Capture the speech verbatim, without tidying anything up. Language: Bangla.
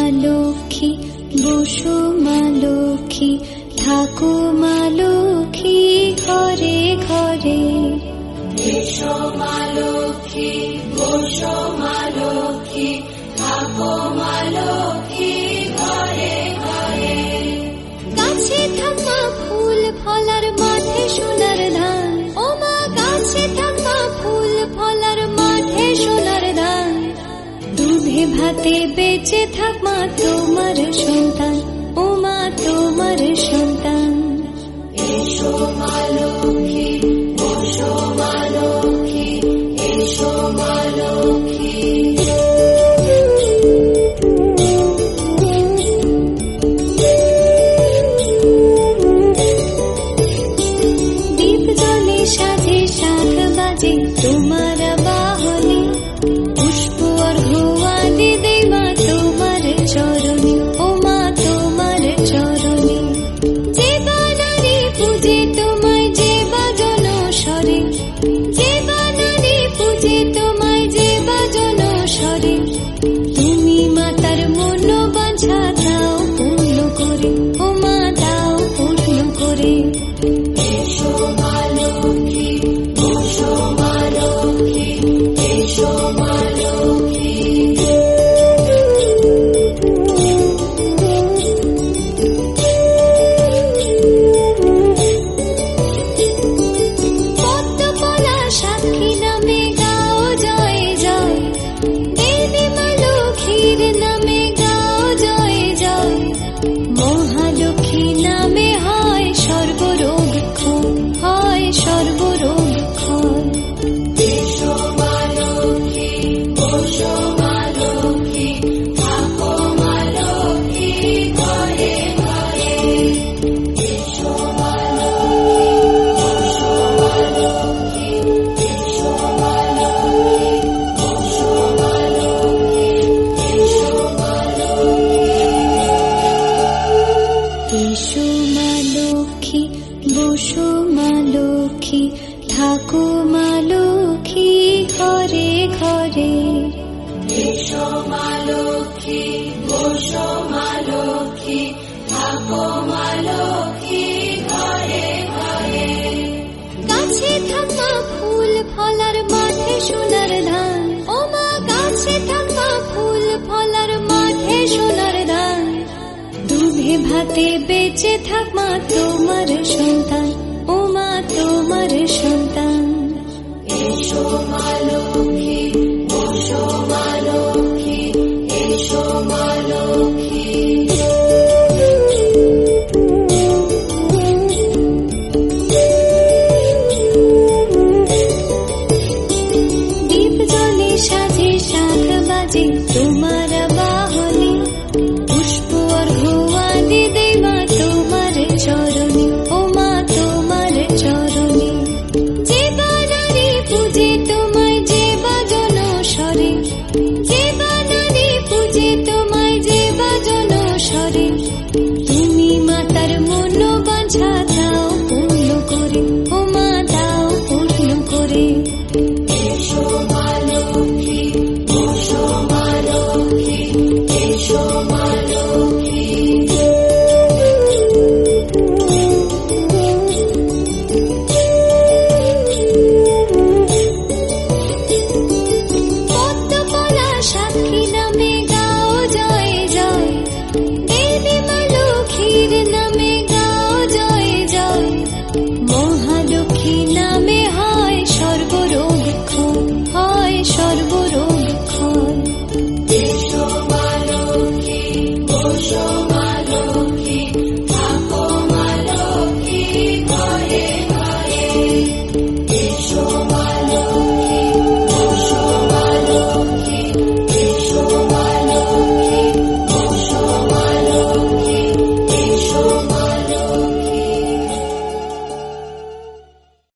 লক্ষ্মী বসো মা লক্ষ্মী থাকো মা লক্ষ্মী ঘরে ঘরে। এসো মা লক্ষ্মী বসো মা লক্ষ্মী থাকো মা লক্ষ্মী ঘরে ঘরে। গাছে থাকা ফুল ফলার মাঠে সোনার ধান, ও মা গাছে থাকা ফুল ফলার মাঠে সোনার ধান। দুধে ভাতে বেঁচে থাক মা তোমার সন্তান, ও মা তোমার সন্তান। এসো মা লক্ষ্মী বসো মা লক্ষ্মী এসো মা লক্ষ্মী। দীপ জলে সাজে শাখ বাজে তোমার বাহনে, পুষ্প অর্ঘ্য আদি দেই মা তোমার চরণে, ও মা তোমার চরণে। যে বানারে পূজে তোমায় যে বাজন স্বরে, যে বানারে পূজে তোমায় যে বাজন স্বরে। তুমি মাতার মন বাঞ্ছা দাও পূর্ণ করে, ও মা দাও পূর্ণ করে। এসো মা লক্ষ্মী বসো মা লক্ষ্মী এসো মা লক্ষ্মী। পদ্মপলা সাক্ষী নামে গাও জয় জয়, দেবী মা লক্ষ্মীর নামে গাও জয় জয়। মহালক্ষ্মী নামে হয় সর্বরোগ ক্ষয়, হয় সর্বরোগ ক্ষয়। এসো মা লক্ষ্মী বসো মা লক্ষ্মী থাকো মা লক্ষ্মী ঘরে ঘরে। এসো মা লক্ষ্মী বসো মা লক্ষ্মী এসো মা লক্ষ্মী বসো মা লক্ষ্মী এসো মা লক্ষ্মী। এসো মা লক্ষ্মী বসো মা লক্ষ্মী থাকো মা লক্ষ্মী ঘরে ঘরে। এসো মা লক্ষ্মী বসো মা লক্ষ্মী থাকো মা লক্ষ্মী ঘরে ঘরে। গাছে থাকা ফুল ফলার মাঠে সোনার ধান, ও মা গাছে থাকা ফুল ফলার মাঠে সোনার ধান। দুধে ভাতে বেঁচে থাক মা তোমার সন্তান, ও মা তোমার সন্তান। এসো মা লক্ষ্মী বসো মা লক্ষ্মী এসো মা লক্ষ্মী।